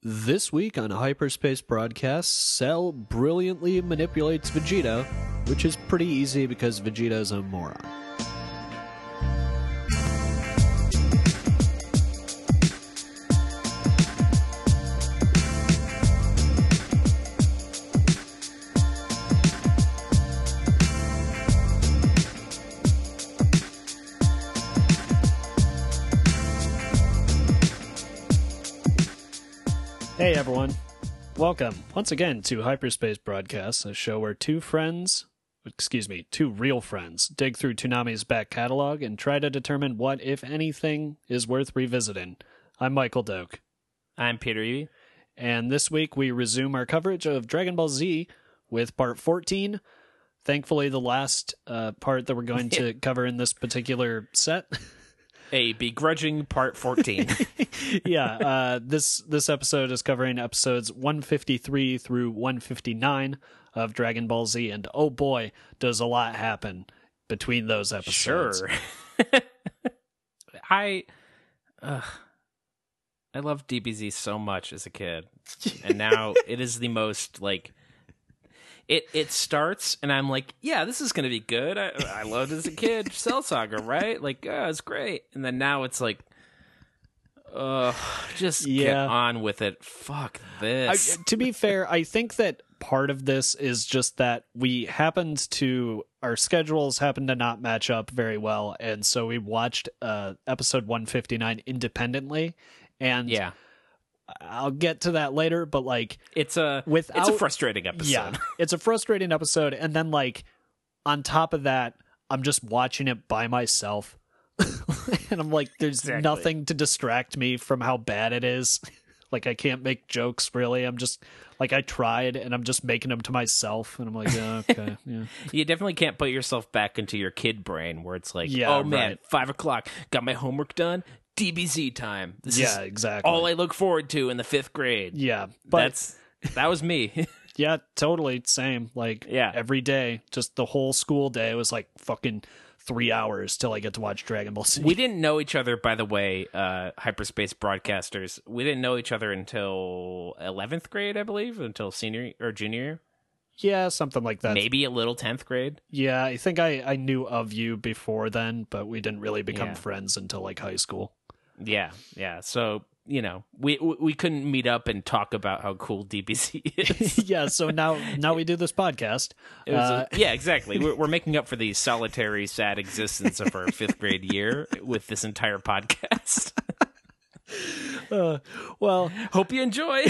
This week on Hyperspace Broadcast, Cell brilliantly manipulates Vegeta, which is pretty easy because Vegeta is a moron. Hey everyone, welcome once again to Hyperspace Broadcast, a show where two real friends, dig through Toonami's back catalog and try to determine what, if anything, is worth revisiting. I'm Michael Doak. I'm Peter Eby. And this week we resume our coverage of Dragon Ball Z with part 14. Thankfully, the last part that we're going to cover in this particular set. A begrudging part 14. Yeah, this episode is covering episodes 153 through 159 of Dragon Ball Z, and oh boy, does a lot happen between those episodes. Sure. I loved DBZ so much as a kid, and now it is the most, like... It starts, and I'm like, yeah, this is going to be good. I loved it as a kid, Cell Saga, right? Like, oh, it's great. And then now it's like, just get on with it. Fuck this. To be fair, I think that part of this is just that our schedules happened to not match up very well, and so we watched episode 159 independently, and yeah. I'll get to that later, but like it's a frustrating episode. Yeah, it's a frustrating episode, and then like on top of that, I'm just watching it by myself, and I'm like, there's nothing to distract me from how bad it is. Like I can't make jokes really. I'm just like I tried, and I'm just making them to myself, and I'm like, yeah, okay, yeah. You definitely can't put yourself back into your kid brain where it's like, yeah, oh man, right. 5 o'clock, got my homework done. DBZ time. This is exactly all I look forward to in the 5th grade. Yeah, but that was me. Yeah, totally same. Like every day, just the whole school day was like fucking 3 hours till I get to watch Dragon Ball Z. We didn't know each other, by the way, Hyperspace Broadcasters. We didn't know each other until 11th grade, I believe, until senior or junior year. Yeah, something like that. Maybe a little 10th grade. Yeah, I think I knew of you before then, but we didn't really become friends until like high school. Yeah. So, you know, we couldn't meet up and talk about how cool DBZ is. Yeah, so now we do this podcast. Yeah, exactly. We're making up for the solitary, sad existence of our 5th grade year with this entire podcast. Well, hope you enjoy.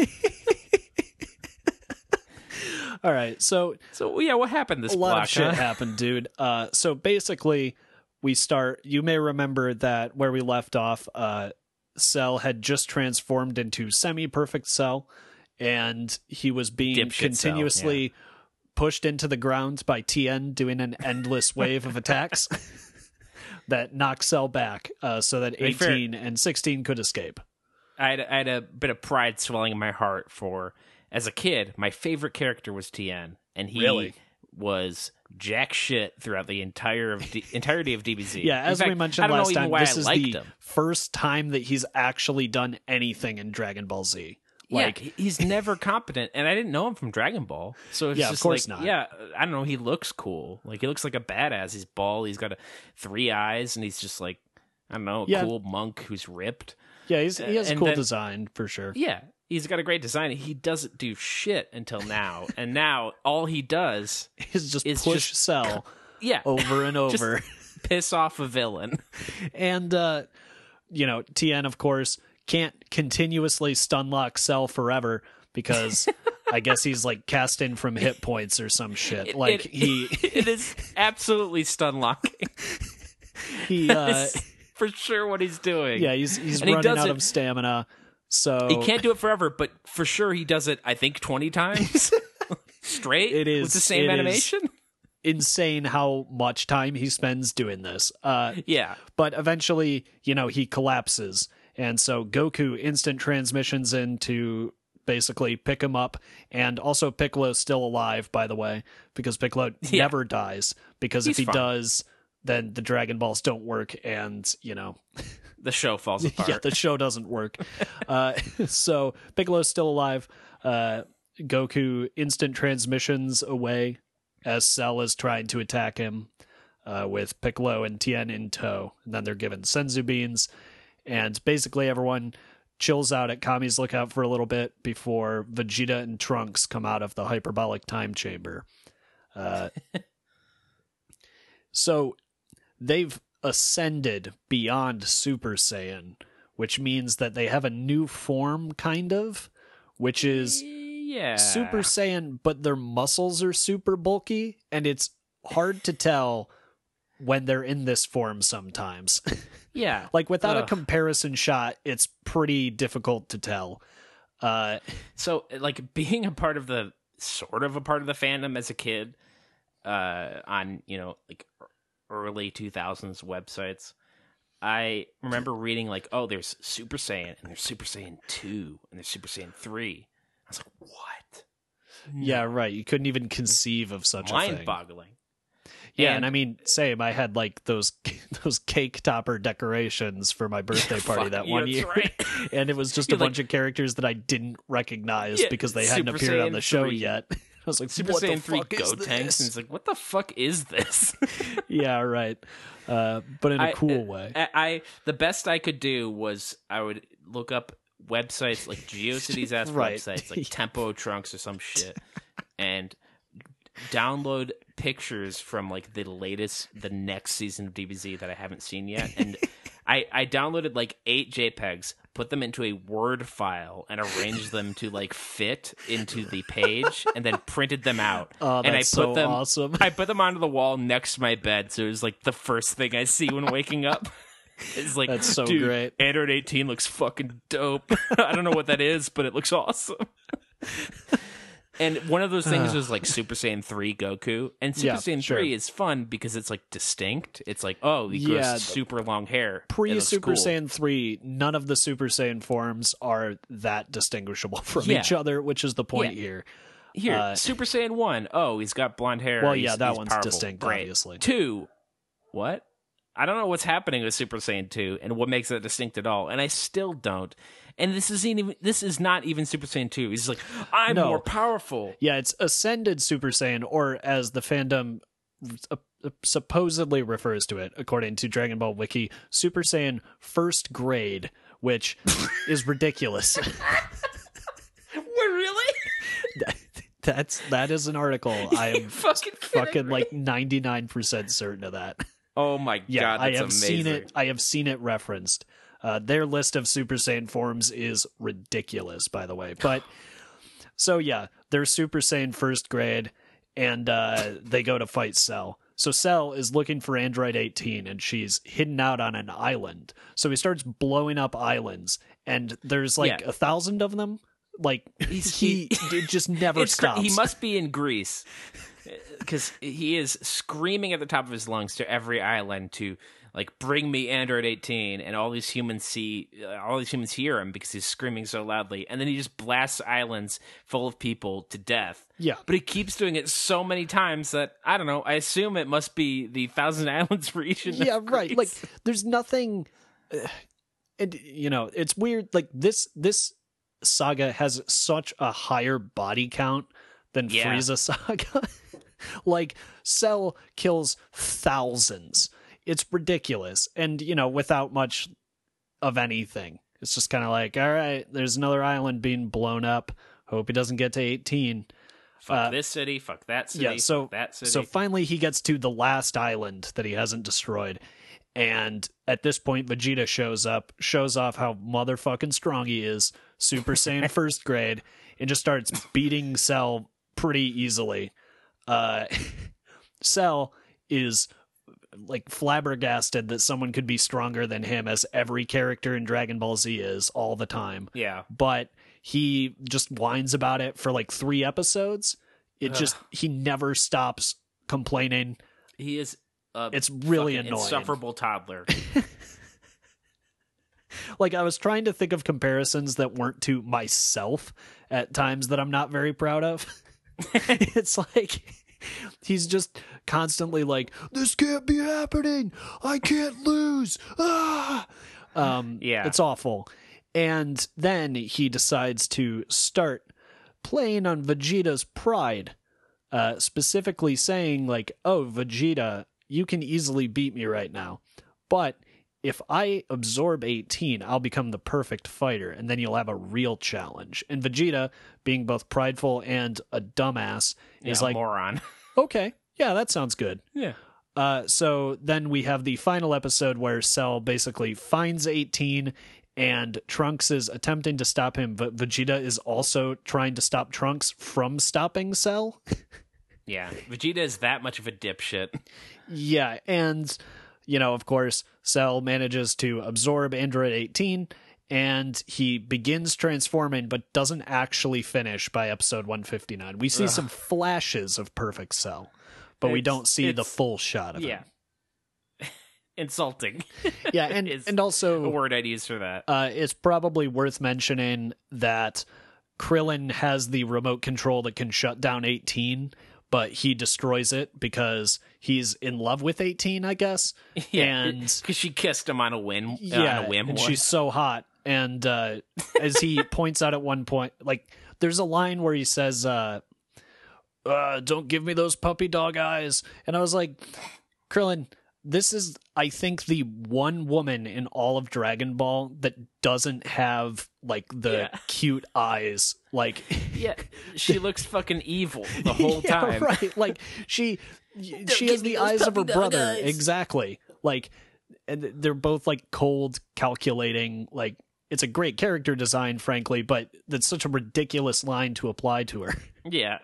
All right, so yeah, what happened this block? A lot of shit happened, dude. So basically, we start. You may remember that where we left off, Cell had just transformed into semi-perfect Cell, and he was being continuously pushed into the ground by Tien, doing an endless wave of attacks that knocked Cell back, so that 18 and 16 could escape. I had a bit of pride swelling in my heart for. As a kid, my favorite character was Tien, and he was jack shit throughout the entirety of DBZ. Yeah, as we mentioned last time, this is the first time that he's actually done anything in Dragon Ball Z. Like, he's never competent, and I didn't know him from Dragon Ball. So it's just of course like, not. Yeah, I don't know, he looks cool. Like, he looks like a badass. He's bald, he's got 3 eyes, and he's just like, I don't know, a cool monk who's ripped. Yeah, he has a cool design, for sure. Yeah. He's got a great design. He doesn't do shit until now. And now all he does is just push Cell over and over. Piss off a villain. And, Tien, of course, can't continuously stun lock Cell forever because I guess he's like cast in from hit points or some shit. It is absolutely stun locking. For sure what he's doing. Yeah, he's running out of stamina. So he can't do it forever, but for sure he does it, I think, 20 times straight. It is with the same animation. Insane how much time he spends doing this. But eventually, he collapses, and so Goku instant transmissions in to basically pick him up, and also Piccolo's still alive, by the way, because Piccolo never dies. Because if he does, then the Dragon Balls don't work, and The show falls apart. yeah, the show doesn't work. So Piccolo's still alive. Goku instant transmissions away as Cell is trying to attack him with Piccolo and Tien in tow. And then they're given Senzu beans. And basically everyone chills out at Kami's lookout for a little bit before Vegeta and Trunks come out of the hyperbolic time chamber. So they've ascended beyond Super Saiyan, which means that they have a new form, kind of, which is Super Saiyan, but their muscles are super bulky, and it's hard to tell when they're in this form sometimes. Yeah. Like, without a comparison shot, it's pretty difficult to tell. So, like, being a part of the fandom as a kid, on, like, early 2000s websites, I remember reading, like, oh, there's Super Saiyan, and there's Super Saiyan 2, and there's Super Saiyan 3. I was like, what? Yeah, right. You couldn't even conceive of such a thing. Mind-boggling. Yeah, and I mean, same. I had like those cake topper decorations for my birthday party that one year, right. and it was just a bunch of characters that I didn't recognize because they hadn't appeared on the show yet. I was like, Super what Saiyan the 3 fuck is Gotenks, and this? it's like, what the fuck is this? Yeah, right. But in a cool way. The best I could do was I would look up websites like GeoCities ass Right. websites like Tempo Trunks or some shit, and download pictures from like the next season of DBZ that I haven't seen yet, and I downloaded like 8 JPEGs, put them into a Word file, and arranged them to like fit into the page, and then printed them out. Oh, and that's I put so them, awesome. I put them onto the wall next to my bed, so it was like the first thing I see when waking up. It's like, That's so dude, great. Android 18 looks fucking dope. I don't know what that is, but it looks awesome. And one of those things was like Super Saiyan 3 Goku. And Super Saiyan 3 is fun because it's like distinct. It's like, oh, he grows super long hair. Pre-Super Saiyan 3, none of the Super Saiyan forms are that distinguishable from each other, which is the point here. Here, Super Saiyan 1, oh, he's got blonde hair. Well, he's that one's powerful. distinct, Great. obviously. 2, what? I don't know what's happening with Super Saiyan 2 and what makes it distinct at all. And I still don't. And this is not even Super Saiyan 2. He's like, I'm more powerful. Yeah, it's Ascended Super Saiyan, or as the fandom supposedly refers to it, according to Dragon Ball Wiki, Super Saiyan First Grade, which is ridiculous. Really? That is an article. I am fucking like 99% certain of that. Oh my god, that's amazing. I have seen it referenced. Their list of Super Saiyan forms is ridiculous, by the way. But so yeah, they're Super Saiyan First Grade, and they go to fight Cell. So Cell is looking for Android 18, and she's hidden out on an island. So he starts blowing up islands, and there's like 1,000 of them. Like he it just never stops. He must be in Greece because he is screaming at the top of his lungs to every island to like bring me Android 18, and all these humans hear him because he's screaming so loudly, and then he just blasts islands full of people to death. Yeah, but he keeps doing it so many times that I don't know. I assume it must be the 1,000 islands region. Yeah, right. Like there's nothing. And it's weird. Like this saga has such a higher body count than Frieza saga. Like Cell kills thousands. It's ridiculous. And, without much of anything. It's just kind of like, all right, there's another island being blown up. Hope he doesn't get to 18. Fuck this city, fuck that city, fuck that city. So finally he gets to the last island that he hasn't destroyed. And at this point, Vegeta shows off how motherfucking strong he is, Super Saiyan First Grade, and just starts beating Cell pretty easily. Cell is like flabbergasted that someone could be stronger than him, as every character in Dragon Ball Z is all the time. Yeah. But he just whines about it for like 3 episodes. He never stops complaining. He is it's really annoying. Insufferable toddler. Like, I was trying to think of comparisons that weren't to myself at times that I'm not very proud of. It's like he's just constantly like, this can't be happening. I can't lose. Ah. It's awful. And then he decides to start playing on Vegeta's pride, specifically saying like, oh, Vegeta, you can easily beat me right now, but if I absorb 18, I'll become the perfect fighter, and then you'll have a real challenge. And Vegeta, being both prideful and a dumbass, is like, moron. Okay, yeah, that sounds good. Yeah. So then we have the final episode where Cell basically finds 18, and Trunks is attempting to stop him, but Vegeta is also trying to stop Trunks from stopping Cell. Yeah, Vegeta is that much of a dipshit. Yeah, and, of course, Cell manages to absorb Android 18, and he begins transforming, but doesn't actually finish by episode 159. We see some flashes of Perfect Cell, but we don't see the full shot of him. Insulting. Yeah, and also a word I'd use for that. It's probably worth mentioning that Krillin has the remote control that can shut down 18, but he destroys it because he's in love with 18, I guess. Yeah, and because she kissed him on a whim. And she's so hot. And as he points out at one point, like, there's a line where he says, don't give me those puppy dog eyes. And I was like, Krillin, this is, I think, the one woman in all of Dragon Ball that doesn't have, like, the cute eyes. Like, yeah, she looks fucking evil the whole time. Right. Like, she has the eyes of her brother. Eyes. Exactly. Like, and they're both, like, cold, calculating. Like, it's a great character design, frankly, but that's such a ridiculous line to apply to her. Yeah.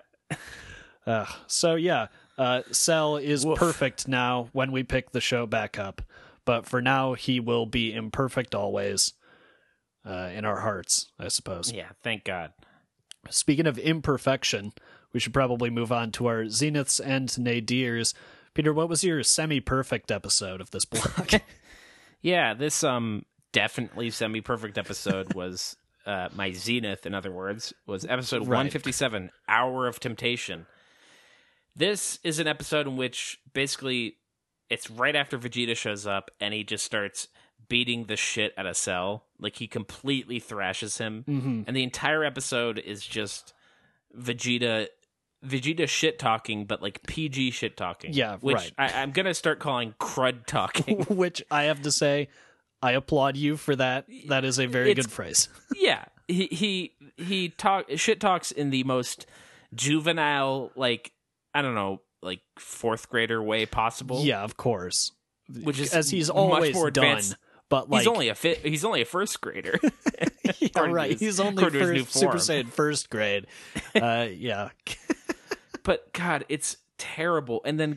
So, yeah. Cell is perfect now when we pick the show back up, but for now he will be imperfect always, in our hearts, I suppose. Yeah, thank God. Speaking of imperfection, we should probably move on to our zeniths and nadirs. Peter, what was your semi-perfect episode of this block? Yeah, this definitely semi-perfect episode was my zenith. In other words, was episode 157, Hour of Temptation. This is an episode in which basically it's right after Vegeta shows up and he just starts beating the shit out of Cell. Like, he completely thrashes him. Mm-hmm. And the entire episode is just Vegeta shit talking, but like PG shit talking. Yeah, which I'm going to start calling crud talking. Which I have to say, I applaud you for that. That is a very good phrase. Yeah. He shit talks in the most juvenile, like, I don't know, like fourth grader way possible. Yeah, of course. Which is as he's always much more done. Advanced. But like, he's only a first grader. Yeah, right. He's only Super Saiyan first grade. Yeah. But God, it's terrible. And then,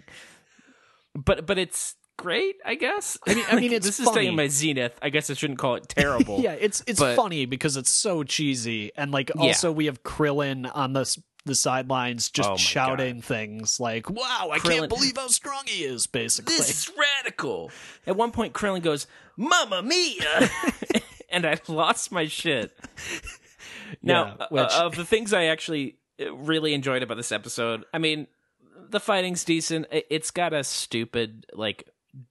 but it's great, I guess. I mean, it's this funny. Is staying in my zenith. I guess I shouldn't call it terrible. Yeah, it's funny because it's so cheesy, and like also we have Krillin on the sidelines just shouting things like, wow, I can't believe how strong he is, basically. This is radical. At one point, Krillin goes, Mamma Mia! And I lost my shit. Now, of the things I actually really enjoyed about this episode, I mean, the fighting's decent. It's got a stupid, like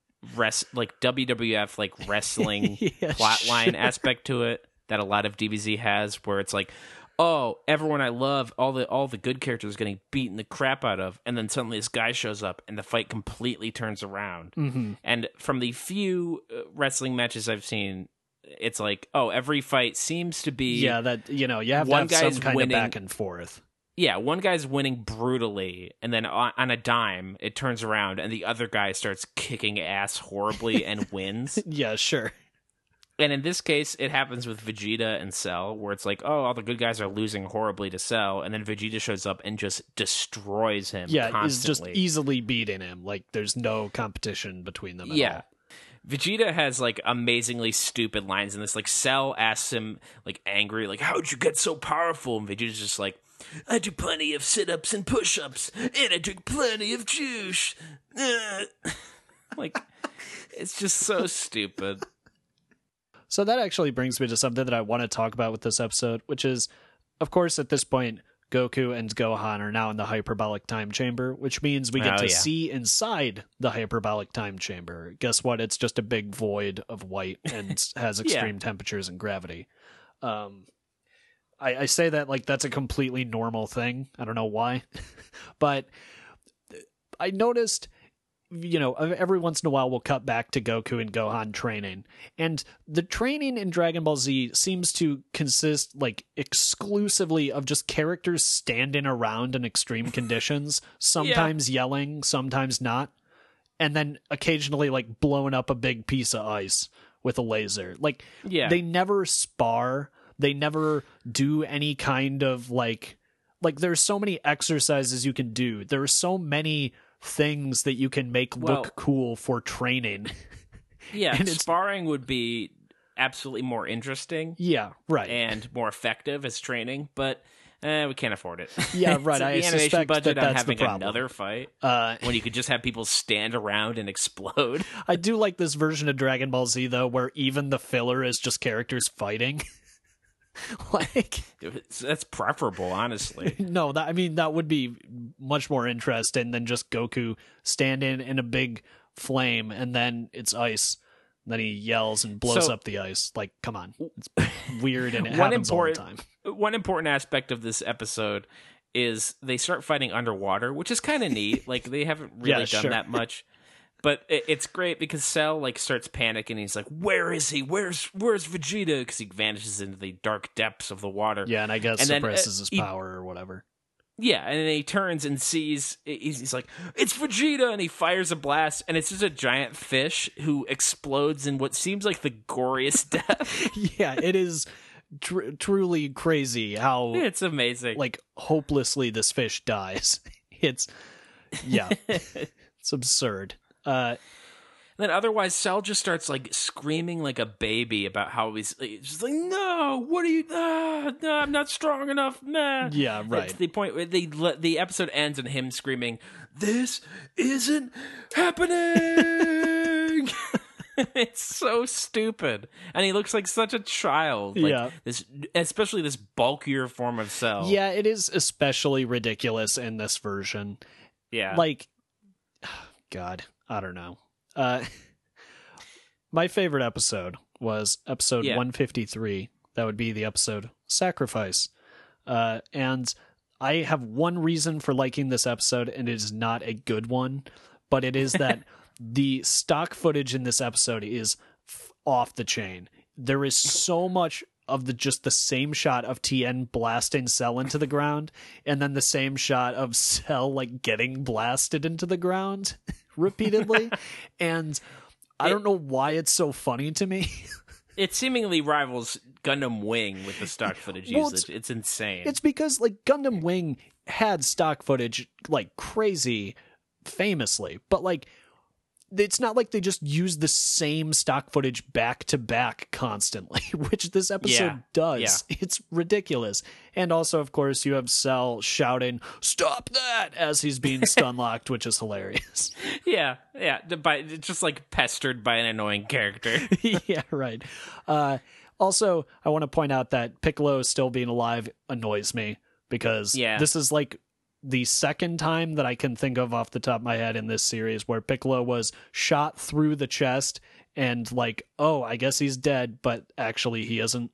WWF, like wrestling plotline aspect to it that a lot of DBZ has, where it's like, oh, everyone I love, all the good characters getting beaten the crap out of, and then suddenly this guy shows up and the fight completely turns around. Mm-hmm. And from the few wrestling matches I've seen, it's like, oh, every fight seems to be that you have one to have guy's some kind winning, of back and forth. Yeah, one guy's winning brutally, and then on a dime, it turns around, and the other guy starts kicking ass horribly and wins. Yeah, sure. And in this case, it happens with Vegeta and Cell, where it's like, oh, all the good guys are losing horribly to Cell, and then Vegeta shows up and just destroys him constantly. Is just easily beating him. Like, there's no competition between them at all. Vegeta has, like, amazingly stupid lines in this. Like, Cell asks him, like, angry, like, how'd you get so powerful? And Vegeta's just like, I do plenty of sit-ups and push-ups, and I drink plenty of juice. Like, it's just so stupid. So that actually brings me to something that I want to talk about with this episode, which is, of course, at this point, Goku and Gohan are now in the hyperbolic time chamber, which means we get to see inside the hyperbolic time chamber. Guess what? It's just a big void of white and has extreme temperatures and gravity. I say that like that's a completely normal thing. I don't know why. But I noticed, every once in a while we'll cut back to Goku and Gohan training. And the training in Dragon Ball Z seems to consist like exclusively of just characters standing around in extreme conditions, sometimes yelling, sometimes not. And then occasionally like blowing up a big piece of ice with a laser. Like they never spar. They never do any kind of like there's so many exercises you can do. There are so many things that you can make look cool for training. Yeah, and sparring would be absolutely more interesting. Yeah, right. And more effective as training, but we can't afford it. Yeah, right. I the animation suspect budget on that's having the problem. Another fight when you could just have people stand around and explode. I do like this version of Dragon Ball Z though, where even the filler is just characters fighting. Like that's preferable, honestly. No, that would be much more interesting than just Goku standing in a big flame and then it's ice. And then he yells and blows up the ice. Like, come on, it's weird and it happens all the time. One important aspect of this episode is they start fighting underwater, which is kind of neat. Like they haven't really done that much. But it's great because Cell like starts panicking. He's like, "Where is he? Where's Vegeta?" Because he vanishes into the dark depths of the water. Yeah, and I guess suppresses his power or whatever. Yeah, and then he turns and sees. He's like, "It's Vegeta!" And he fires a blast, and it's just a giant fish who explodes in what seems like the goriest death. Yeah, it is truly crazy how it's amazing. Like hopelessly, this fish dies. It's absurd. Then otherwise Cell just starts like screaming like a baby about how he's just like, no, what are you, no, I'm not strong enough, nah. Yeah, right. It's the point where the episode ends on him screaming, this isn't happening. It's so stupid. And he looks like such a child. Like especially this bulkier form of Cell. Yeah, it is especially ridiculous in this version. Yeah. Like, God, I don't know. My favorite episode was episode 153. That would be the episode Sacrifice. And I have one reason for liking this episode, and it is not a good one, but it is that the stock footage in this episode is off the chain. There is so much of just the same shot of Tien blasting Cell into the ground, and then the same shot of Cell like getting blasted into the ground repeatedly. And I don't know why it's so funny to me. It seemingly rivals Gundam Wing with the stock footage usage. It's insane. It's because like Gundam Wing had stock footage like crazy famously, but like it's not like they just use the same stock footage back to back constantly, which this episode does. Yeah. It's ridiculous. And also, of course, you have Cell shouting, "Stop that!" as he's being stun locked, which is hilarious. Yeah. Just like pestered by an annoying character. Yeah, right. Also, I want to point out that Piccolo still being alive annoys me because this is like the second time that I can think of off the top of my head in this series where Piccolo was shot through the chest and like, oh, I guess he's dead, but actually he isn't.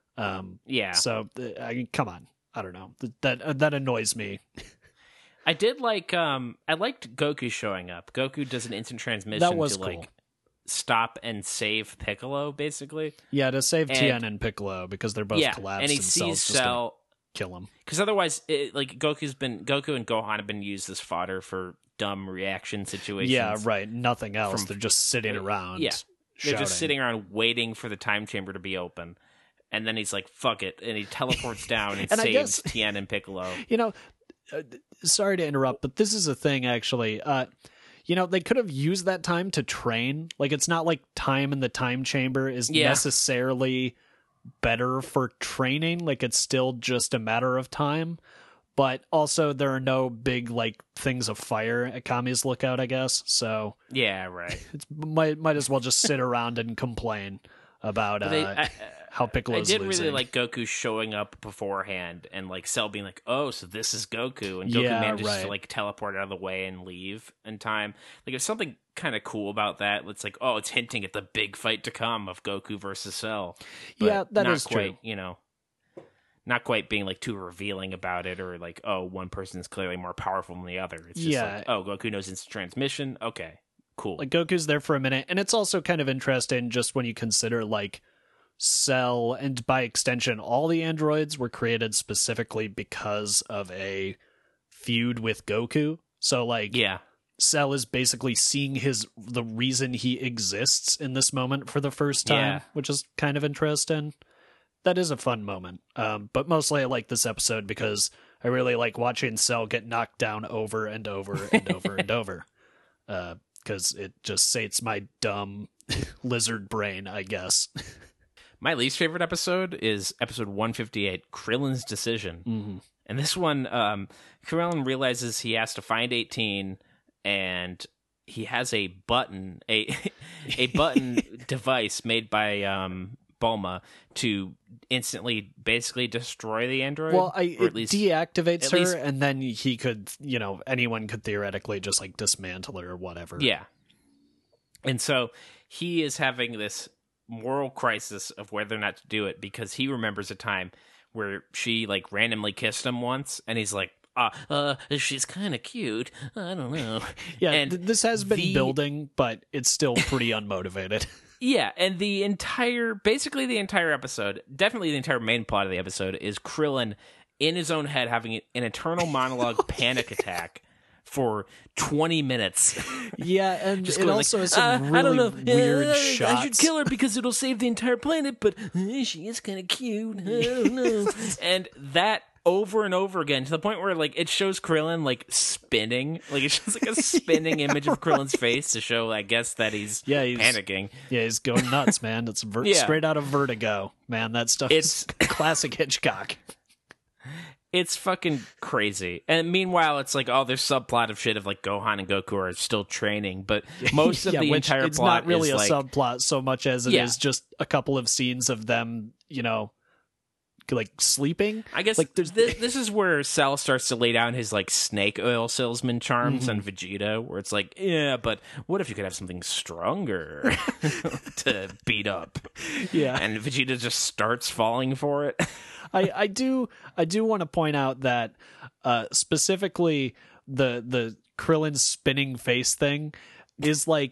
So come on. I don't know. That annoys me. I did like, I liked Goku showing up. Goku does an instant transmission that was to cool. like stop and save Piccolo, basically. Yeah, to save Tien and Piccolo because they're both collapsed. And he sees Cell kill him because otherwise Goku and Gohan have been used as fodder for dumb reaction situations. Yeah, right. Nothing else. They're just sitting around. Yeah, they're just sitting around waiting for the time chamber to be open. And then he's like, fuck it. And he teleports down and saves Tien and Piccolo. Sorry to interrupt, but this is a thing, actually. They could have used that time to train. Like, it's not like time in the time chamber is necessarily better for training. Like, it's still just a matter of time. But also, there are no big, like, things of fire at Kami's lookout, I guess. So yeah, right. It's might as well just sit around and complain about how I Piccolo's did losing. really like Goku showing up beforehand and like Cell being like, "Oh, so this is Goku," and Goku Yeah, manages right. to like teleport out of the way and leave in time. Like, there's something kind of cool about that. It's like, oh, it's hinting at the big fight to come of Goku versus Cell. But Yeah, that not is quite, true. you know, not quite being like too revealing about it, or like, oh, one person is clearly more powerful than the other. It's just Yeah. like, oh, Goku knows instant transmission. Okay, cool. Like Goku's there for a minute, and it's also kind of interesting just when you consider like Cell and by extension all the androids were created specifically because of a feud with Goku. So like yeah, Cell is basically seeing the reason he exists in this moment for the first time, Yeah. which is kind of interesting. That is a fun moment. But mostly I like this episode because I really like watching Cell get knocked down over and over and over and over. Because it just sates my dumb lizard brain, I guess. my least favorite episode is episode 158, Krillin's Decision. Mm-hmm. And this one, Krillin realizes he has to find 18, and he has a button, a button device made by Bulma to instantly, basically destroy the android. Well, or it deactivates at her, least- and then he could, anyone could theoretically just like dismantle her or whatever. Yeah. And so he is having this moral crisis of whether or not to do it, because he remembers a time where she like randomly kissed him once, and he's like, she's kind of cute. I don't know. Yeah, and this has been building, but it's still pretty unmotivated. Yeah, and basically the entire episode, definitely the entire main plot of the episode, is Krillin in his own head having an internal monologue panic attack for 20 minutes. Yeah, and Just it going also like, has some I don't know. really weird shots. I should kill her because it'll save the entire planet, but she is kind of cute. I don't know. And that over and over again, to the point where like it shows Krillin like spinning, like it shows like a spinning image of Krillin's face to show, I guess, that he's panicking. Yeah, he's going nuts, man. It's straight out of Vertigo, man. That stuff is classic Hitchcock. It's fucking crazy. And meanwhile, it's like, oh, there's subplot of shit of like Gohan and Goku are still training, but most of the entire it's plot not really is a like, subplot so much as it is just a couple of scenes of them, like sleeping. I guess like there's this is where Cell starts to lay down his like snake oil salesman charms on Vegeta, where it's like, yeah, but what if you could have something stronger to beat up? Yeah, and Vegeta just starts falling for it. I do want to point out that specifically the Krillin spinning face thing is like,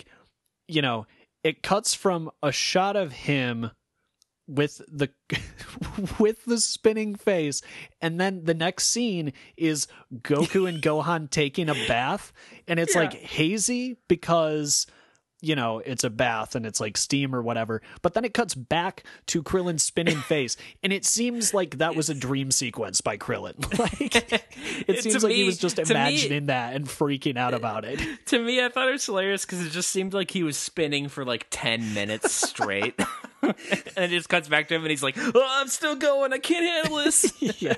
it cuts from a shot of him with the with the spinning face, and then the next scene is Goku and Gohan taking a bath, and it's like hazy because it's a bath and it's like steam or whatever, but then it cuts back to Krillin's spinning face, and it seems like that was a dream sequence by Krillin. Like it seems like he was just imagining that and freaking out about it. To me, I thought it was hilarious because it just seemed like he was spinning for like 10 minutes straight. And it just cuts back to him and he's like, oh, I'm still going, I can't handle this. Yeah.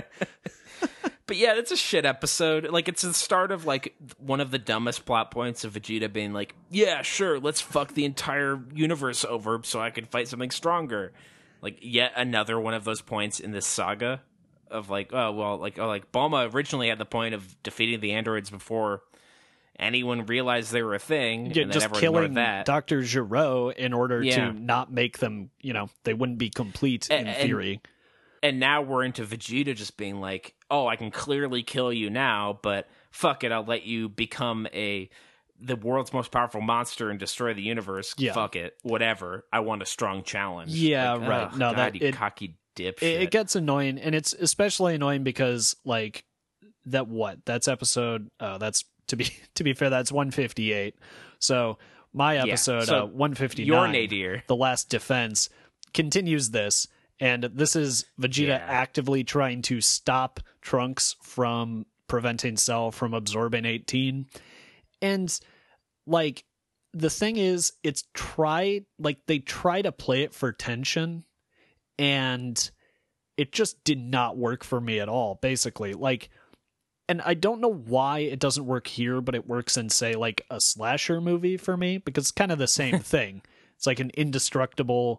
But yeah, it's a shit episode. Like, it's the start of like one of the dumbest plot points of Vegeta being like, yeah, sure, let's fuck the entire universe over so I can fight something stronger. Like, yet another one of those points in this saga of like, like Bulma originally had the point of defeating the androids before anyone realized they were a thing. Yeah, and just killing Dr. Gero in order to not make them, they wouldn't be complete in theory. And now we're into Vegeta just being like, oh, I can clearly kill you now, but fuck it, I'll let you become the world's most powerful monster and destroy the universe. Yeah. Fuck it, whatever. I want a strong challenge. Yeah, like, right. No, God, you cocky dipshit. It gets annoying, and it's especially annoying because like that's episode. That's to be fair, that's 158. So my episode 159, your nadir, The Last Defense, continues this. And this is Vegeta actively trying to stop Trunks from preventing Cell from absorbing 18. And, like, the thing is, they try to play it for tension, and it just did not work for me at all, basically. Like, and I don't know why it doesn't work here, but it works in, say, like, a slasher movie for me, because it's kind of the same thing. It's like an indestructible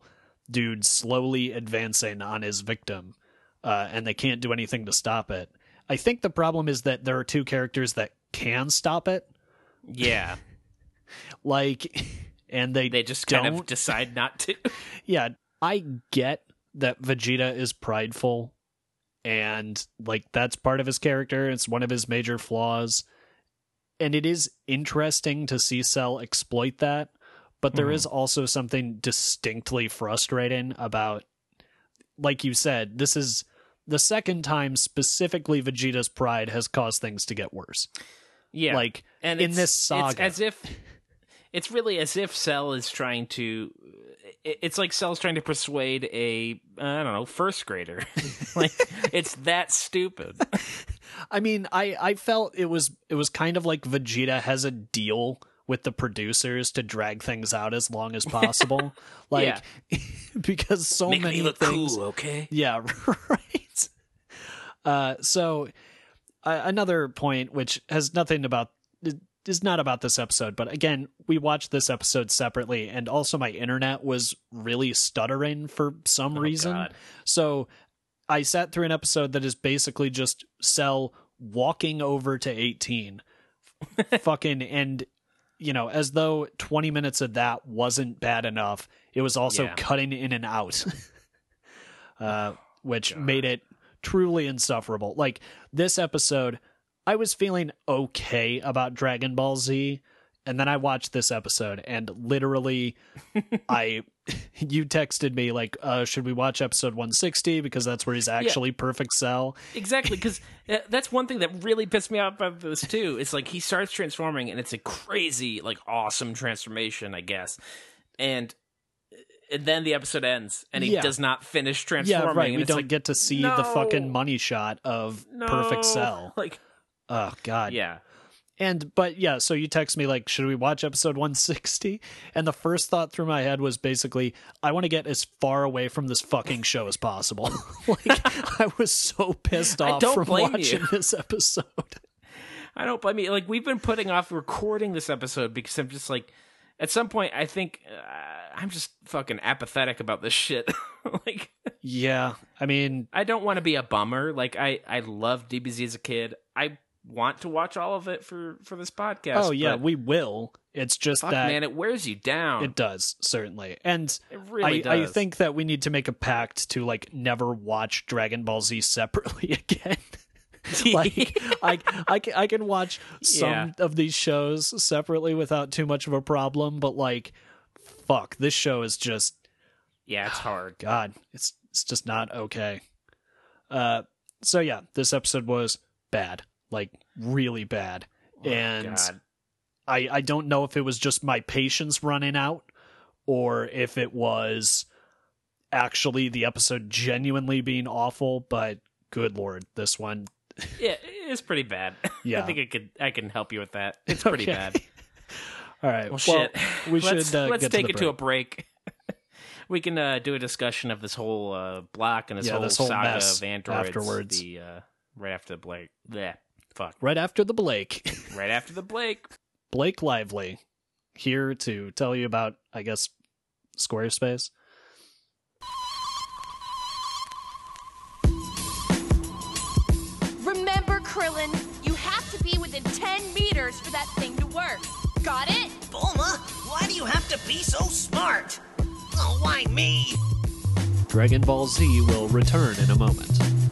dude slowly advancing on his victim, and they can't do anything to stop it. I think the problem is that there are two characters that can stop it. Yeah. Like, and they just don't. kind of decide not to. Yeah, I get that Vegeta is prideful, and like that's part of his character. It's one of his major flaws, and it is interesting to see Cell exploit that. But there is also something distinctly frustrating about, like you said, this is the second time specifically Vegeta's pride has caused things to get worse. Yeah, like and in this saga, it's really as if Cell is trying to. It's like Cell's trying to persuade a first grader. Like it's that stupid. I mean, I felt it was kind of like Vegeta has a deal with the producers to drag things out as long as possible. Like because so Make many me look things cool, okay? Yeah, right. So another point which has nothing about is not about this episode, but again, we watched this episode separately, and also my internet was really stuttering for some reason. God. So I sat through an episode that is basically just Cell walking over to 18 fucking, and you know, as though 20 minutes of that wasn't bad enough, it was also cutting in and out, which made it truly insufferable. Like this episode, I was feeling okay about Dragon Ball Z, and then I watched this episode, and literally, you texted me like, should we watch episode 160 because that's where he's actually Perfect Cell? Exactly, because that's one thing that really pissed me off about this too. It's like he starts transforming, and it's a crazy, like, awesome transformation, I guess, and then the episode ends, and he does not finish transforming. Yeah, right. And we don't get to see the fucking money shot of Perfect Cell. Like, oh god, yeah. So you text me like, should we watch episode 160? And the first thought through my head was basically, I want to get as far away from this fucking show as possible. Like, I was so pissed off from watching this episode. I don't blame you. Like, we've been putting off recording this episode because I'm just like, at some point, I think I'm just fucking apathetic about this shit. Like, yeah, I mean, I don't want to be a bummer. Like, I loved DBZ as a kid. I want to watch all of it for this podcast. Oh yeah, we will. It's just that, man, it wears you down. It does, certainly. And it really does. I think that we need to make a pact to like never watch Dragon Ball Z separately again. Like I can watch some of these shows separately without too much of a problem, but like fuck, this show is just it's hard. God, it's just not okay. So yeah, this episode was bad. Like really bad. And God. I don't know if it was just my patience running out or if it was actually the episode genuinely being awful, but good lord, this one. Yeah, it's pretty bad. Yeah. I think I can help you with that. It's pretty bad. All right. Well, shit. We should let's get take it to a break. We can do a discussion of this whole block and this whole saga of androids afterwards. Right after the Blake. Yeah, fuck. Right after the Blake. Right after the Blake. Blake Lively, here to tell you about, I guess, Squarespace. Remember, Krillin, you have to be within 10 meters for that thing to work. Got it? Bulma, why do you have to be so smart? Oh, why me? Dragon Ball Z will return in a moment.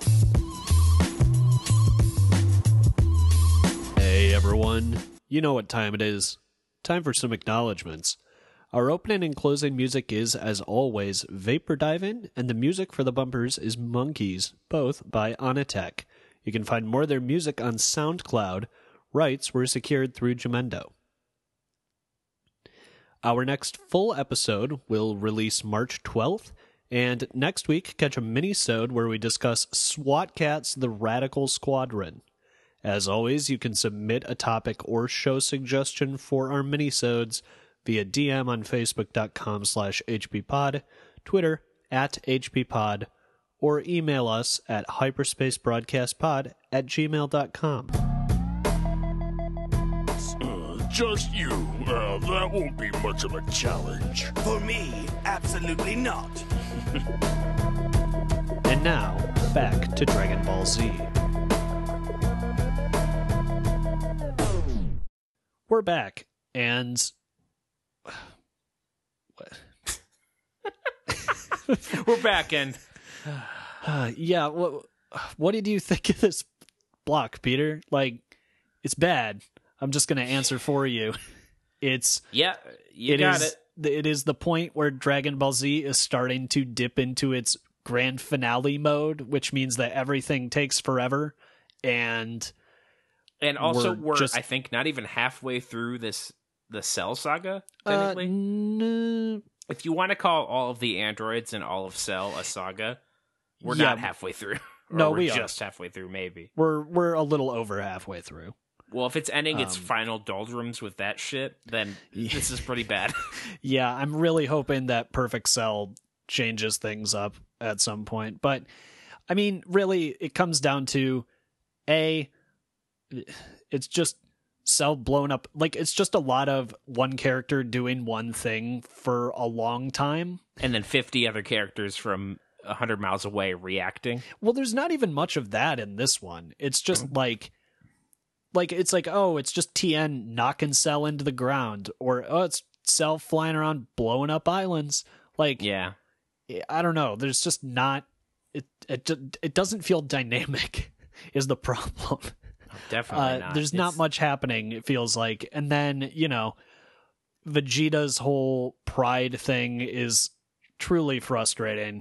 Hey everyone, you know what time it is. Time for some acknowledgements. Our opening and closing music is, as always, Vapor Diving, and the music for the bumpers is Monkeys, both by Onitech. You can find more of their music on SoundCloud. Rights were secured through Jamendo. Our next full episode will release March 12th, and next week catch a mini-sode where we discuss SWAT Cats The Radical Squadron. As always, you can submit a topic or show suggestion for our minisodes via DM on Facebook.com/HPPod, Twitter @HPPod, or email us at hyperspacebroadcastpod@gmail.com. Just you. That won't be much of a challenge. For me, absolutely not. And now, back to Dragon Ball Z. We're back, and... What? We're back, and Yeah, what did you think of this block, Peter? Like, it's bad. I'm just going to answer for you. It's... yeah, you got it. It is the point where Dragon Ball Z is starting to dip into its grand finale mode, which means that everything takes forever, and also, we're just... I think not even halfway through the Cell saga. Technically, no. If you want to call all of the androids and all of Cell a saga, we're not halfway through. No, we're we just halfway through, maybe. We're a little over halfway through. Well, if it's ending its final doldrums with that shit, then this is pretty bad. Yeah, I'm really hoping that Perfect Cell changes things up at some point. But, I mean, really, it comes down to, it's just Cell blown up. Like, it's just a lot of one character doing one thing for a long time. And then 50 other characters from 100 miles away reacting. Well, there's not even much of that in this one. It's just like it's like, oh, it's just Tien knocking Cell into the ground, or oh, it's Cell flying around blowing up islands. Like, yeah, I don't know. There's just not it doesn't feel dynamic is the problem. Definitely not. There's not much happening, it feels like. And then, Vegeta's whole pride thing is truly frustrating.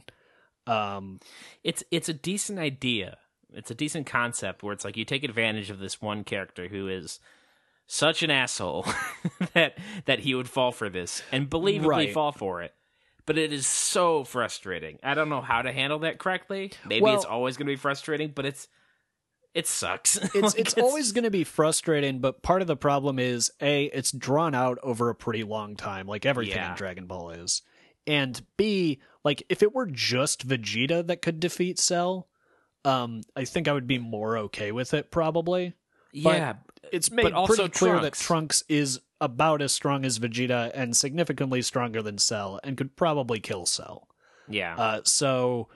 It's a decent idea. It's a decent concept where it's like you take advantage of this one character who is such an asshole that he would fall for this and believably fall for it. But it is so frustrating. I don't know how to handle that correctly. Maybe it's always going to be frustrating, but it sucks. It's always going to be frustrating, but part of the problem is, A, it's drawn out over a pretty long time, like everything in Dragon Ball is. And B, like, if it were just Vegeta that could defeat Cell, I think I would be more okay with it, probably. Yeah. But it's made pretty clear that Trunks is about as strong as Vegeta and significantly stronger than Cell and could probably kill Cell. Yeah. So,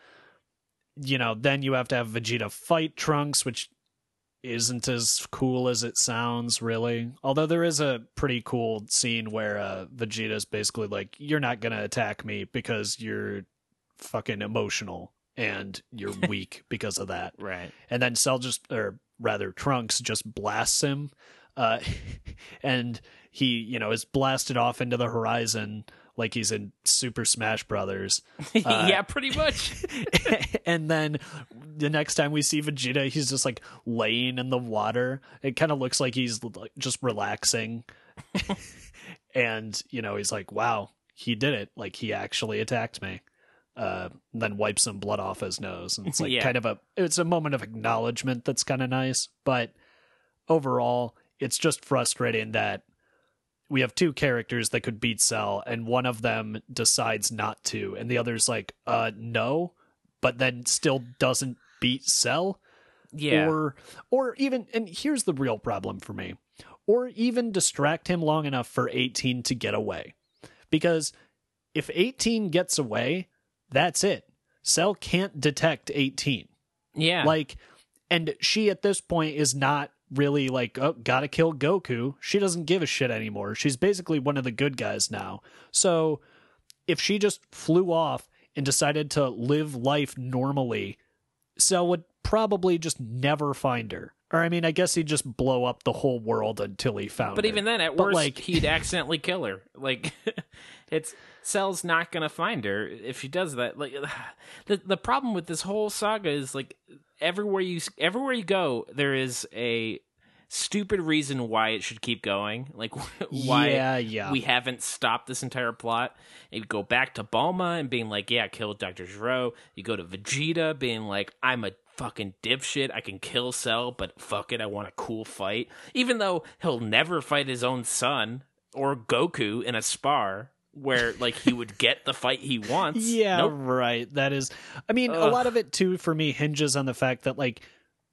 then you have to have Vegeta fight Trunks, which isn't as cool as it sounds, really. Although there is a pretty cool scene where Vegeta's basically like, you're not going to attack me because you're fucking emotional and you're weak because of that. Right. And then Trunks just blasts him. And he, is blasted off into the horizon like he's in Super Smash Brothers. Yeah, pretty much. And then the next time we see Vegeta, he's just like laying in the water. It kind of looks like he's just relaxing. And, he's like, wow, he did it. Like, he actually attacked me. Then wipes some blood off his nose. And it's like it's a moment of acknowledgement that's kind of nice. But overall, it's just frustrating that we have two characters that could beat Cell, and one of them decides not to, and the other's like, no, but then still doesn't beat Cell. Yeah. Or even, and here's the real problem for me, or even distract him long enough for 18 to get away. Because if 18 gets away, that's it. Cell can't detect 18. Yeah. Like, and she at this point is not really like, oh, gotta kill Goku. She doesn't give a shit anymore. She's basically one of the good guys now. So if she just flew off and decided to live life normally, Cell would probably just never find her. Or, I mean, I guess he'd just blow up the whole world until he found her. But even then, at worst, he'd accidentally kill her. Like, Cell's not gonna find her if she does that. Like, the problem with this whole saga is, like, everywhere you go, there is a stupid reason why it should keep going. Like, why we haven't stopped this entire plot. You go back to Bulma and being like, yeah, kill Dr. Gero. You go to Vegeta being like, I'm a fucking dipshit. I can kill Cell, but fuck it, I want a cool fight. Even though he'll never fight his own son or Goku in a spar where, like, he would get the fight he wants. Yeah, nope. Right. That is, I mean, a lot of it, too, for me, hinges on the fact that, like,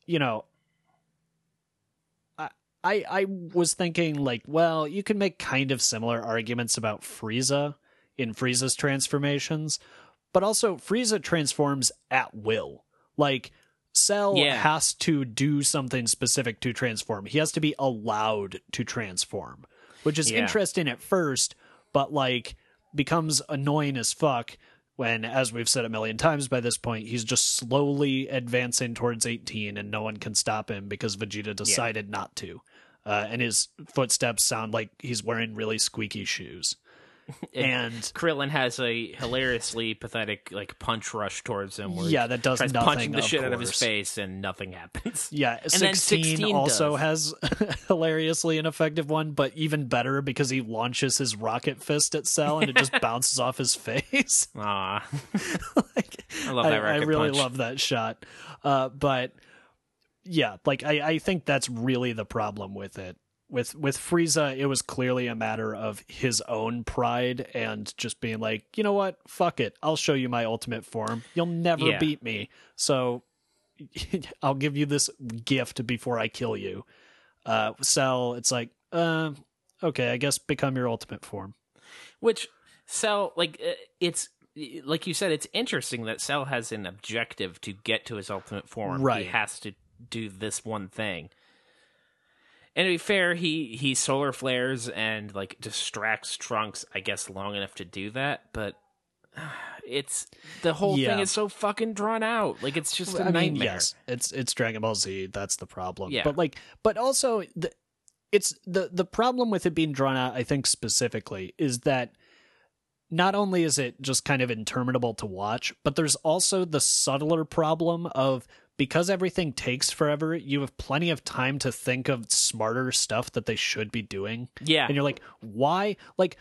I was thinking, like, well, you can make kind of similar arguments about Frieza in Frieza's transformations, but also Frieza transforms at will. Like, Cell has to do something specific to transform. He has to be allowed to transform, which is interesting at first, but like becomes annoying as fuck when, as we've said a million times by this point, he's just slowly advancing towards 18 and no one can stop him because Vegeta decided not to. And his footsteps sound like he's wearing really squeaky shoes. And Krillin has a hilariously pathetic like punch rush towards him. Where that does tries nothing. Punching the shit out of his course. face, and nothing happens. Yeah, and 16 then also does. has hilariously ineffective one, but even better because he launches his rocket fist at Cell and it just bounces off his face. Aw, Like, I love that rocket I really punch. love that shot. But yeah, like I think that's really the problem with it. With Frieza, it was clearly a matter of his own pride and just being like, you know what, fuck it, I'll show you my ultimate form. You'll never beat me, so I'll give you this gift before I kill you. Cell, it's like, okay, I guess become your ultimate form. Which Cell, like, it's like you said, it's interesting that Cell has an objective to get to his ultimate form. Right. He has to do this one thing. And to be fair, he solar flares and like distracts Trunks, I guess, long enough to do that. But it's the whole thing is so fucking drawn out. Like it's just a nightmare. Yes, it's Dragon Ball Z. That's the problem. Yeah. But also it's the problem with it being drawn out. I think specifically is that not only is it just kind of interminable to watch, but there's also the subtler problem of, because everything takes forever, you have plenty of time to think of smarter stuff that they should be doing. Yeah. And you're like, why? Like,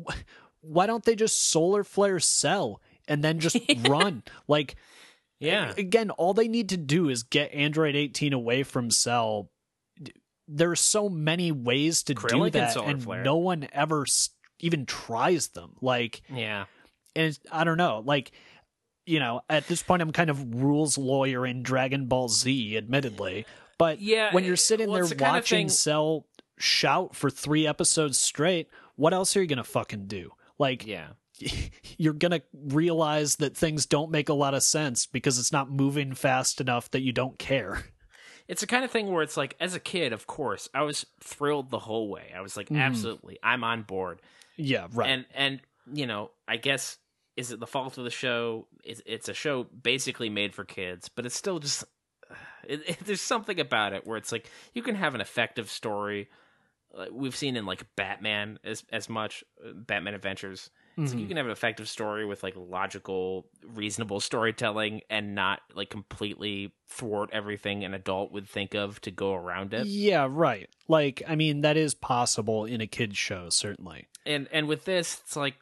why don't they just solar flare Cell and then just run? Like, again, all they need to do is get Android 18 away from Cell. There are so many ways to Krillin do can that, solar and flare. no one ever even tries them. Like, Yeah. and I don't know, like, you know, at this point, I'm kind of rules lawyer in Dragon Ball Z, admittedly. But when you're sitting there it's the kind of watching thing- Cell shout for 3 episodes straight, what else are you going to fucking do? Like, you're going to realize that things don't make a lot of sense because it's not moving fast enough that you don't care. It's the kind of thing where it's like, as a kid, of course, I was thrilled the whole way. I was like, absolutely, I'm on board. Yeah, right. And you know, I guess, is it the fault of the show? It's a show basically made for kids, but it's still just there's something about it where it's like you can have an effective story. We've seen in like Batman as much Batman Adventures. It's like you can have an effective story with like logical, reasonable storytelling and not like completely thwart everything an adult would think of to go around it. Yeah, right. Like, I mean, that is possible in a kid's show, certainly. And with this, it's like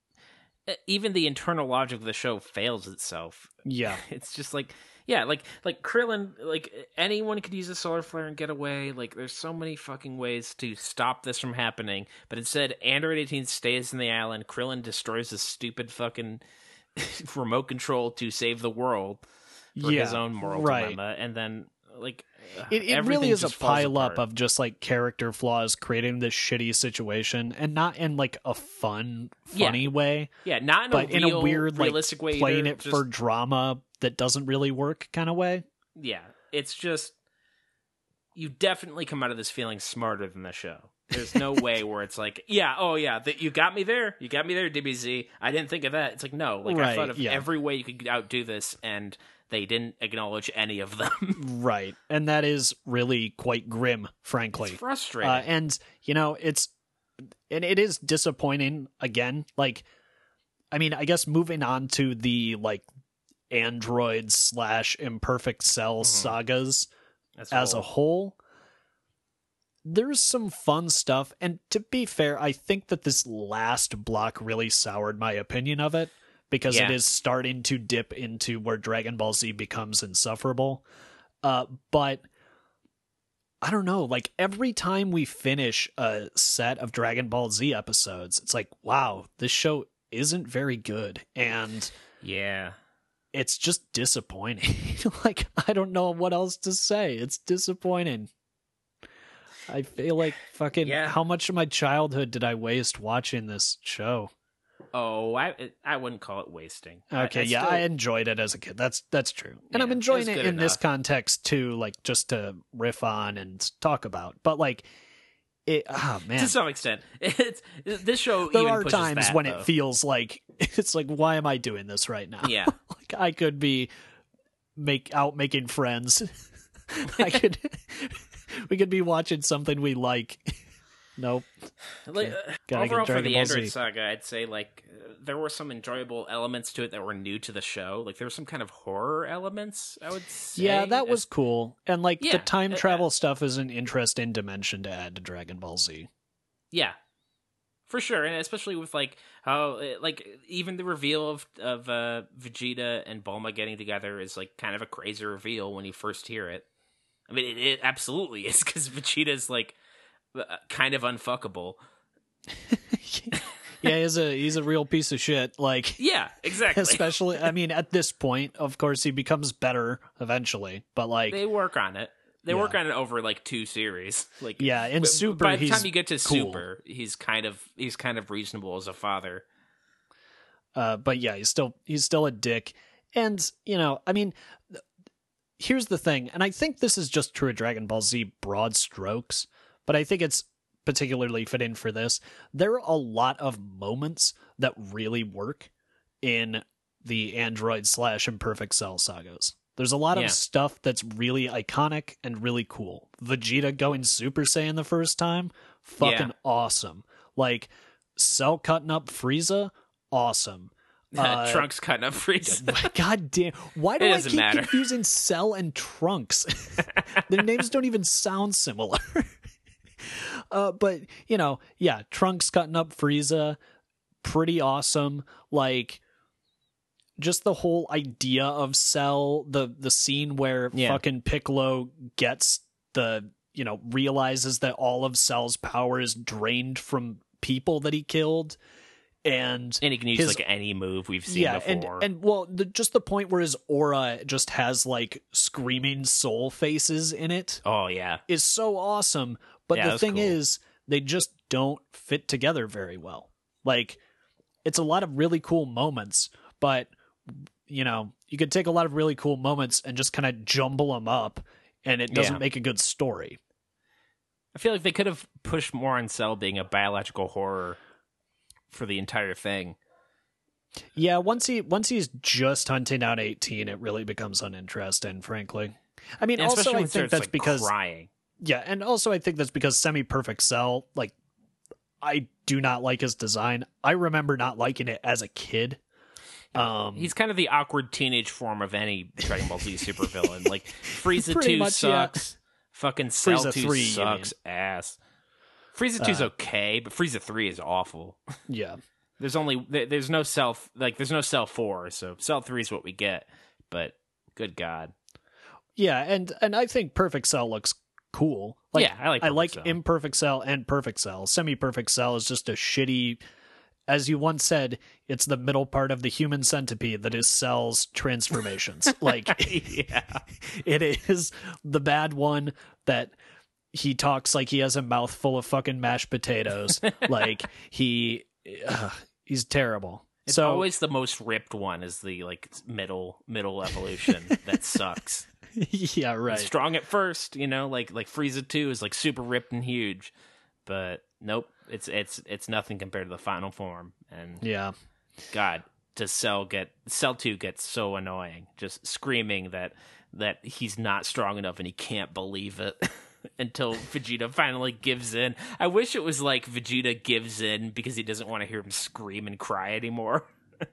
even the internal logic of the show fails itself. Yeah. It's just like, yeah, like Krillin, like anyone could use a solar flare and get away. Like there's so many fucking ways to stop this from happening. But instead, Android 18 stays in the island. Krillin destroys this stupid fucking remote control to save the world for his own moral dilemma. And then like it really is a just falls pile up apart. of just like character flaws creating this shitty situation, and not in like a funny way. Yeah, not in but a in a weird, realistic like, way. playing either. it Just- for drama that doesn't really work kind of way. Yeah, it's just you definitely come out of this feeling smarter than the show. There's no way where it's like, you got me there, DBZ. I didn't think of that. It's like, no, like I thought of every way you could outdo this, and they didn't acknowledge any of them. Right, and that is really quite grim, frankly. It's frustrating. And you know, it is disappointing. Again, like, I mean, I guess moving on to the like Android / Imperfect Cell sagas as a whole, there's some fun stuff. And to be fair, I think that this last block really soured my opinion of it, because it is starting to dip into where Dragon Ball Z becomes insufferable. But I don't know, like every time we finish a set of Dragon Ball Z episodes, it's like, wow, this show isn't very good. And yeah. It's just disappointing. Like, I don't know what else to say. It's disappointing. I feel like fucking, how much of my childhood did I waste watching this show? Oh, I wouldn't call it wasting. Okay, yeah, I enjoyed it as a kid. That's true. And Yeah, I'm enjoying it was it good in this enough. context too, like just to riff on and talk about. But like man. to some extent. This show There even are pushes times that, when though. it feels like it's like, why am I doing this right now? Yeah. Like I could be making friends. We could be watching something we like. Nope. Like, Gotta get overall for Dragon the Ball Android Z. saga, I'd say like there were some enjoyable elements to it that were new to the show. Like there were some kind of horror elements, I would say. Yeah, that was cool. And like the Yeah, time travel stuff is an interesting dimension to add to Dragon Ball Z. Yeah, for sure, and especially with like how like even the reveal of Vegeta and Bulma getting together is like kind of a crazy reveal when you first hear it. I mean, it absolutely is because Vegeta's like kind of unfuckable. Yeah, he's a real piece of shit. Like, Yeah, exactly. especially, I mean, at this point, of course, he becomes better eventually. But like, They work on it. They Yeah. work on it over like 2 series. Like yeah, in Super, by the he's time you get to cool. Super, he's kind of reasonable as a father. But yeah, he's still a dick. And you know, I mean, here's the thing, and I think this is just true of Dragon Ball Z broad strokes, but I think it's particularly fitting for this. There are a lot of moments that really work in the Android / Imperfect Cell sagas. There's a lot Yeah. of stuff that's really iconic and really cool. Vegeta going Super Saiyan the first time, fucking Yeah. awesome. Like Cell cutting up Frieza, awesome. Trunks cutting up Frieza. God damn. Why do It I doesn't keep matter. confusing Cell and Trunks? Their names don't even sound similar. But, you know, yeah, Trunks cutting up Frieza, pretty awesome. Like, just the whole idea of Cell, the scene where Yeah. fucking Piccolo gets realizes that all of Cell's power is drained from people that he killed. And And he can use his- like any move we've seen before. and well, just the point where his aura just has like screaming soul faces in it oh yeah. is so awesome. But Yeah, the that's thing cool. is, they just don't fit together very well. Like, it's a lot of really cool moments, but you know, you could take a lot of really cool moments and just kind of jumble them up, and it doesn't Yeah. make a good story. I feel like they could have pushed more on Cell being a biological horror for the entire thing. Yeah, once he's just hunting out 18, it really becomes uninteresting, frankly. I mean, And also especially I when think starts, that's like, because crying. yeah, and also I think that's because Semi-Perfect Cell, like, I do not like his design. I remember not liking it as a kid. He's kind of the awkward teenage form of any Dragon Ball Z supervillain. Like Frieza Pretty 2 much, yeah. sucks. Fucking Cell Frieza 2 3, you sucks ass. Frieza 2's okay, but Frieza 3 is awful. Yeah. There's no Cell 4, so Cell 3 is what we get. But good God. Yeah, and I think Perfect Cell looks cool. Like, Yeah, I like Perfect Cell. Imperfect Cell and Perfect Cell. Semi-Perfect Cell is just a shitty, as you once said, it's the middle part of the human centipede that is Cell's transformations. Like, Yeah. it is the bad one that he talks like he has a mouthful of fucking mashed potatoes. Like, he's terrible. It's so always the most ripped one is the like middle evolution that sucks. yeah, right. Strong at first, you know, like Frieza 2 is like super ripped and huge, but nope, it's nothing compared to the final form. And Yeah. God, does Cell 2 gets so annoying, just screaming that he's not strong enough and he can't believe it until Vegeta finally gives in. I wish it was like Vegeta gives in because he doesn't want to hear him scream and cry anymore.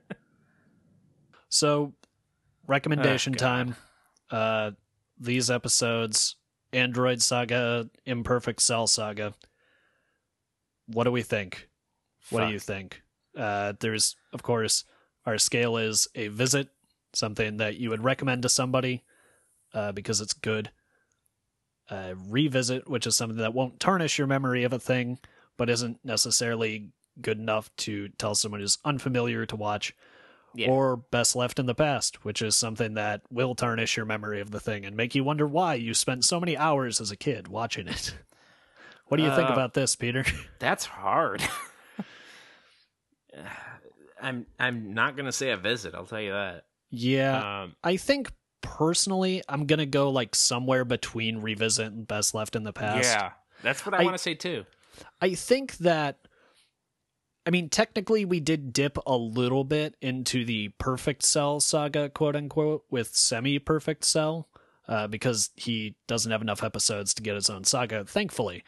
So, recommendation Oh, God. time. These episodes, Android Saga, Imperfect Cell Saga. What do we think? What do Fuck. you think? There's, of course, our scale is a visit, something that you would recommend to somebody because it's good. Revisit, which is something that won't tarnish your memory of a thing, but isn't necessarily good enough to tell someone who's unfamiliar to watch. Yeah. Or Best Left in the Past, which is something that will tarnish your memory of the thing and make you wonder why you spent so many hours as a kid watching it. What do you think about this, Peter? That's hard. I'm not gonna say a visit. I'll tell you that. Yeah, I think personally, I'm gonna go like somewhere between revisit and best left in the past. Yeah, that's what I want to say too. I think that, I mean, technically we did dip a little bit into the Perfect Cell saga, quote unquote, with Semi-Perfect Cell, because he doesn't have enough episodes to get his own saga, thankfully.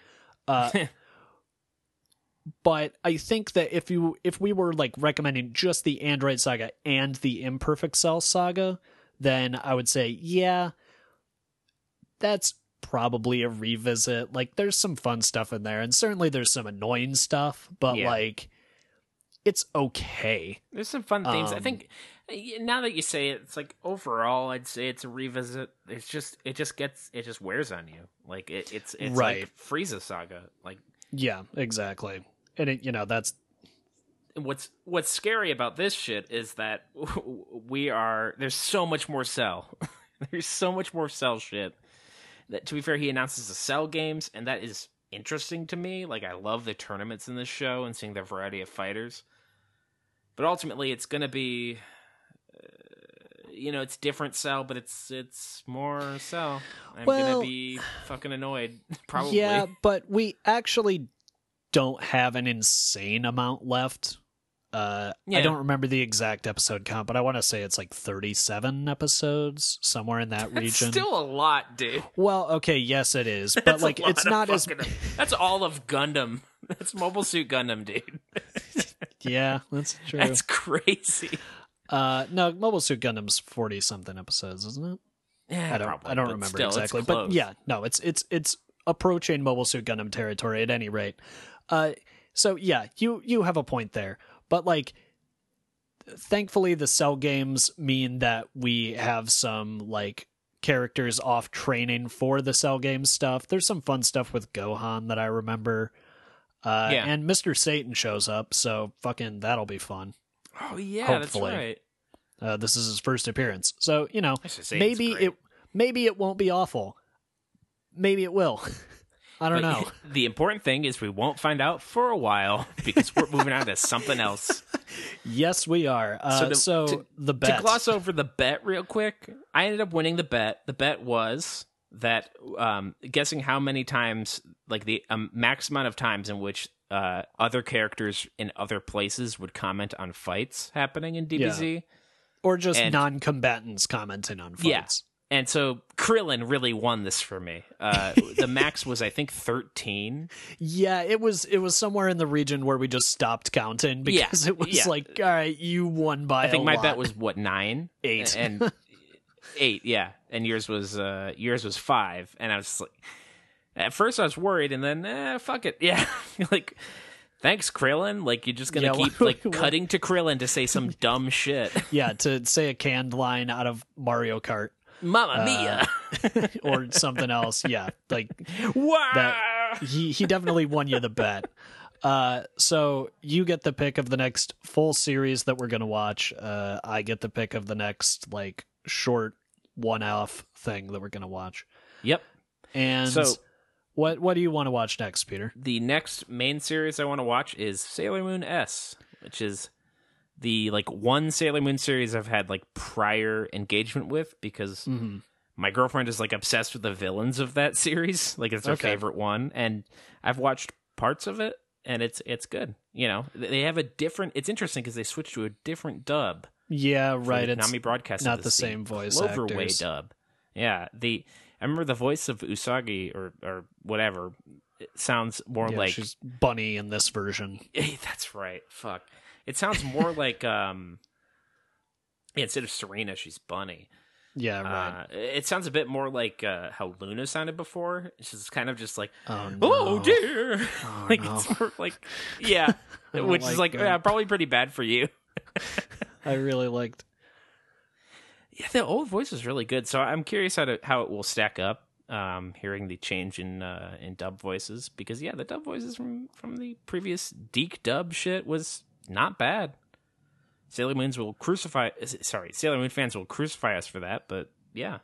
But I think that if we were like recommending just the Android saga and the Imperfect Cell saga, then I would say, yeah, that's probably a revisit. Like, there's some fun stuff in there, and certainly there's some annoying stuff, but like, it's okay. There's some fun themes. I think now that you say it, it's like overall, I'd say it's a revisit. It just wears on you. Like it's right. like Frieza Saga. Like, yeah, exactly. And it, that's what's scary about this shit is that there's so much more Cell. There's so much more Cell shit. That, to be fair, he announces the Cell games, and that is interesting to me. Like, I love the tournaments in this show and seeing the variety of fighters. But ultimately, it's going to be, it's different Cell, but it's more Cell. I'm going to be fucking annoyed, probably. Yeah, but we actually don't have an insane amount left. I don't remember the exact episode count, but I want to say it's like 37 episodes, somewhere in that region. Still a lot, dude. Well, okay, yes, it is, but like it's not as. That's all of Gundam. That's Mobile Suit Gundam, dude. Yeah, that's true. That's crazy. No, Mobile Suit Gundam's 40 something episodes, isn't it? Yeah, I don't remember exactly, but yeah, no, it's approaching Mobile Suit Gundam territory at any rate. So yeah, you have a point there. But, like, thankfully the Cell games mean that we have some, like, characters off training for the Cell games stuff. There's some fun stuff with Gohan that I remember. And Mr. Satan shows up, so fucking that'll be fun. Oh, yeah, hopefully. That's right. This is his first appearance. So, maybe it won't be awful. Maybe it will. I don't know. The important thing is we won't find out for a while because we're moving on to something else. Yes, we are. The bet. To gloss over the bet real quick, I ended up winning the bet. The bet was that guessing how many times, like the max amount of times in which other characters in other places would comment on fights happening in DBZ. Yeah. Or just non-combatants commenting on fights. Yeah. And so Krillin really won this for me. The max was, I think, 13. Yeah, it was somewhere in the region where we just stopped counting because it was like, all right, you won by I think a my lot. bet was, 9? 8. And 8, yeah. And yours was 5. And I was just like, at first I was worried, and then, fuck it. Yeah. Like, thanks, Krillin. Like, you're just going to keep, like, cutting to Krillin to say some dumb shit. Yeah, to say a canned line out of Mario Kart. Mamma mia. Or something else. Yeah. Like, wow. He definitely won you the bet. So you get the pick of the next full series that we're going to watch. I get the pick of the next, like, short one-off thing that we're going to watch. Yep. And so, what do you want to watch next, Peter? The next main series I want to watch is Sailor Moon S, which is the like one Sailor Moon series I've had like prior engagement with because my girlfriend is like obsessed with the villains of that series. Like, it's her favorite one, and I've watched parts of it, and it's good. They have a different. It's interesting because they switched to a different dub. Yeah, right. It's Konami Broadcasting, not the same voice Cloverway actors. dub. Yeah, I remember the voice of Usagi or whatever. It sounds more like she's Bunny in this version. That's right. Fuck. It sounds more like instead of Serena, she's Bunny. Yeah, right. It sounds a bit more like how Luna sounded before. She's kind of just like, oh, no. Oh dear. Oh, like no. it's more like, yeah, which is like probably pretty bad for you. I really liked. Yeah, the old voice is really good. So I'm curious how it will stack up. Hearing the change in dub voices, because the dub voices from the previous Deke dub shit was not bad. Sailor Moon fans will crucify us for that, but yeah.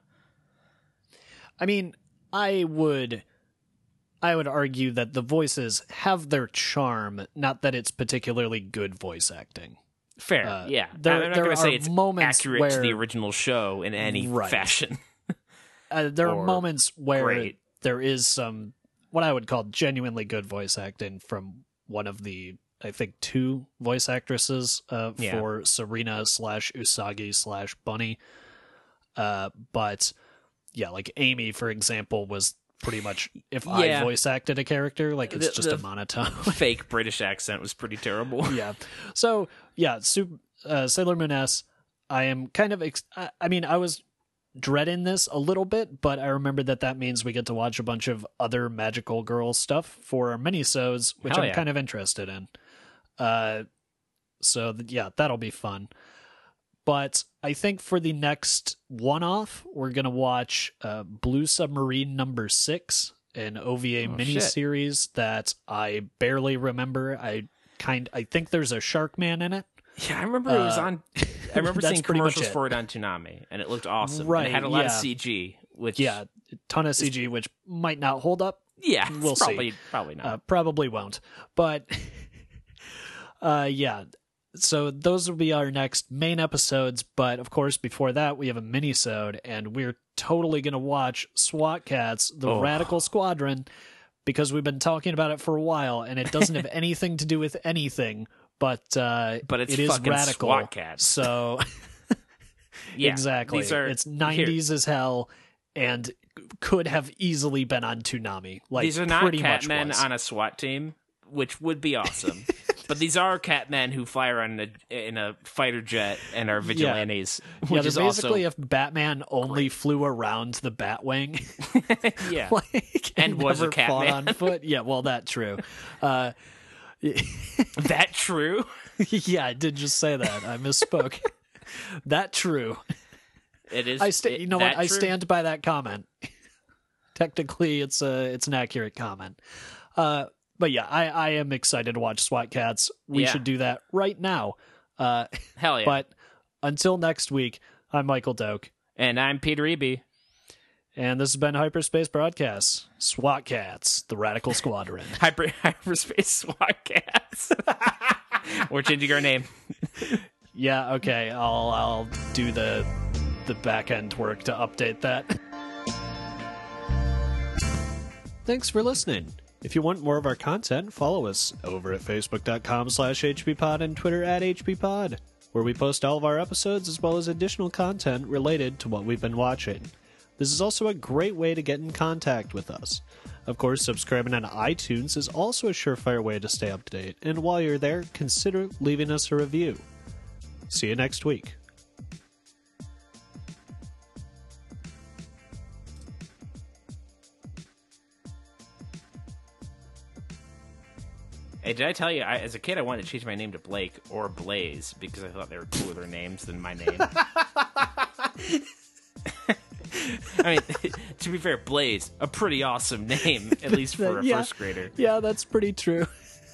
I mean, I would argue that the voices have their charm, not that it's particularly good voice acting. Fair, yeah. there I'm not going are to say it's moments accurate to the where- original show in any Right. fashion. There are or moments where great. there is some what I would call genuinely good voice acting from one of the, I think, 2 voice actresses Yeah. for Serena / Usagi / Bunny. But yeah, like Amy, for example, was pretty much if I Yeah. voice acted a character, like it's The- just the- a monotone. Fake British accent was pretty terrible. Yeah. So yeah, Sailor Moon S. I am kind of. I mean, I was dreading this a little bit, but I remember that means we get to watch a bunch of other magical girl stuff for our minisodes, which Hell I'm yeah. kind of interested in. Yeah, that'll be fun. But I think for the next one-off, we're gonna watch Blue Submarine #6, an OVA miniseries that I barely remember. I think there's a Sharkman in it. Yeah, I remember it was on. I remember that's seeing pretty much commercials it. for it on Toonami, and it looked awesome. Right, And it had a lot of yeah. CG, which Yeah, a ton of CG, which might not hold up. yeah, We'll see. Probably not. Probably won't. But yeah. So those will be our next main episodes. But of course, before that, we have a mini-sode, and we're totally going to watch SWAT Cats, the Radical Squadron, because we've been talking about it for a while, and it doesn't have anything to do with anything. But it's it is fucking radical. SWAT Cats. So Yeah, exactly, These are, it's 90s as hell, and could have easily been on Toonami. Like These are not pretty much Catmen was. on a SWAT team, which would be awesome. But these are Catmen who fly around in a fighter jet and are vigilantes. Yeah, Which they're is basically also if Batman only flew around the Batwing, yeah. like, And was a never fought Catman. on foot. Yeah, well, that's true. That true? Yeah, I did just say that. I misspoke. That true. It is. You know what? that I true? stand by that comment. Technically, it's an accurate comment. But yeah, I am excited to watch SWAT Cats. We Yeah. should do that right now. Hell yeah. But until next week, I'm Michael Doak, And I'm Peter Eby. and this has been Hyperspace Broadcasts. SWAT Cats, the Radical Squadron. Hyperspace SWAT Cats. We're changing our name. Yeah, okay. I'll do the back end work to update that. Thanks for listening. If you want more of our content, follow us over at facebook.com/HBPod and Twitter @HBPod, where we post all of our episodes as well as additional content related to what we've been watching. This is also a great way to get in contact with us. Of course, subscribing on iTunes is also a surefire way to stay up to date, and while you're there, consider leaving us a review. See you next week. Hey, did I tell you, as a kid, I wanted to change my name to Blake or Blaze because I thought they were cooler names than my name. I mean, to be fair, Blaze, a pretty awesome name, at least for a Yeah. first grader. Yeah, that's pretty true.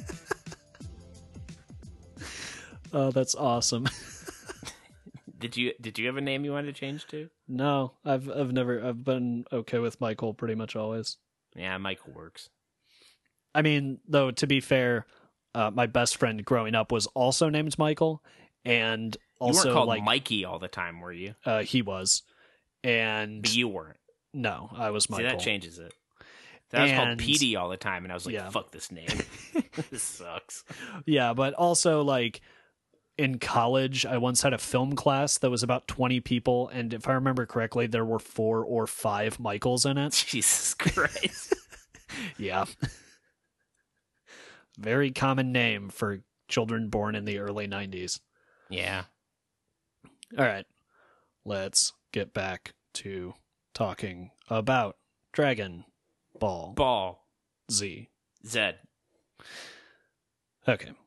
Oh, that's awesome. Did you have a name you wanted to change to? No, I've been okay with Michael pretty much always. Yeah, Michael works. I mean, though, to be fair, my best friend growing up was also named Michael, and You also weren't called like Mikey all the time, were you? he was, and But you weren't. no, I was See, Michael. that changes it. I was called And- PD all the time, and I was like, Yeah. fuck this name. This sucks. Yeah, but also like in college, I once had a film class that was about 20 people, and if I remember correctly, there were 4 or 5 Michaels in it. Jesus Christ. Yeah. Very common name for children born in the early 90s. Yeah. All right. Let's get back to talking about Dragon Ball Ball. Z. Zed. Okay.